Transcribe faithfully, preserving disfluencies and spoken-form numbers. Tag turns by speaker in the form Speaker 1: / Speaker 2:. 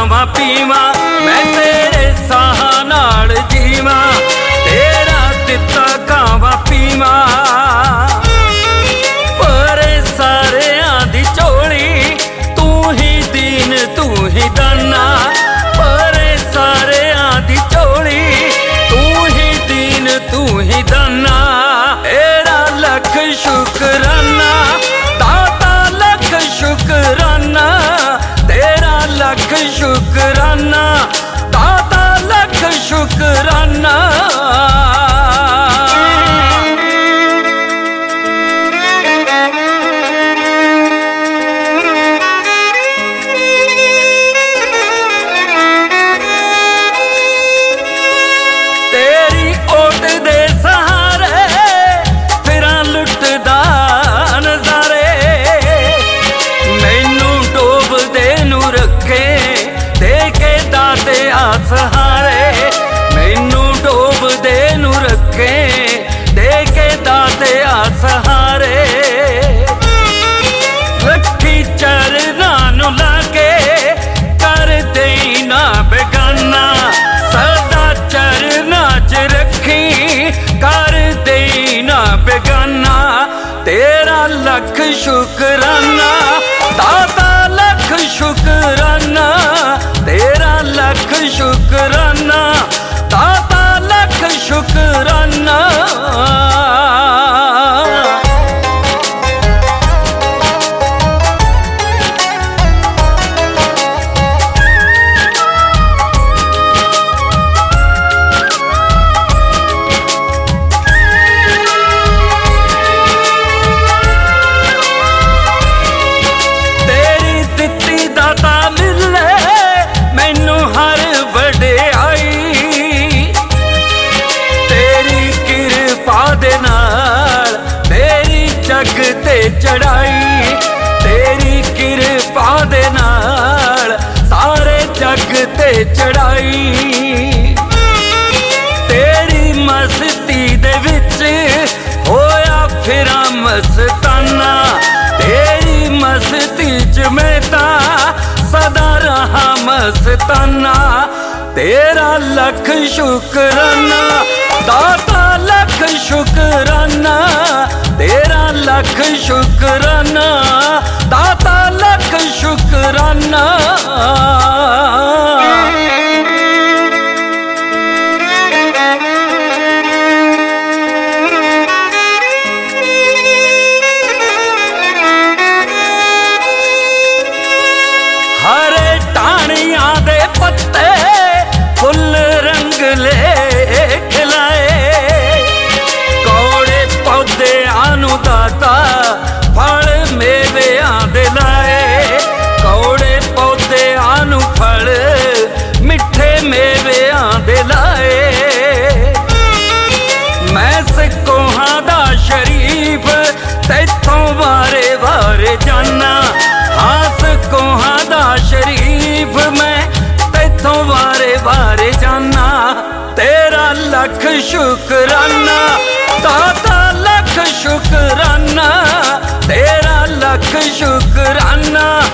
Speaker 1: खावां पीवां मैं तेरे साह नाल जीवां, तेरा दिता खावां पीवां। परे सारियां दी झोली तू ही दीन तू ही दाना, परे सारियां दी झोली तू ही दीन तू ही दाना। तेरा लख शुकराना दाता लख शुकराना, तेरा लख शुकराना दाता लख शुकराना। तेरी ओट दे सहारे फिरां लुटदा नज़ारे, मैनू डोबदे नू रखे दे के दाते आसहारे, मैनू डोबदे नू रखे दे के दाते आसहारे। रखी चरना नू लागे कर देई ना बेगाना, सदा चरना च रखी कर देई ना बेगाना। तेरा लख शुकराना दाता लख शुकराना, तेरा लख शुकराना दाता लख शुकराना। दाता मिले मैनू हर वडियाई, तेरी किरपा दे नाल मेरी जग ते चढ़ाई, तेरी किरपा दे नाल सारे जग ते चढ़ाई। तेरी मस्ती दे विच होया फिरां मस्ताना, तेरी मस्ती च मैं सदा रहा मस्ताना। तेरा लख शुकराना दाता लख शुकराना, तेरा लख शुकराना दाता लख शुकराना। हरे टाणियां दे पत्ते फुल रंगले खिलाए, कौड़े पौधे आनू दाता फल मेवे आंदे लाए, कौड़े पौधे आनू फल मिठे मेवे आंदे लाए। मैं सिकोहां दा शरीफ तैथों वारे वारे जाना, हाँ सिकोहां दा शरीफ मैं तैथों वारे वारे जाना। तेरा लख शुकराना दाता लख शुकराना, तेरा लख शुकराना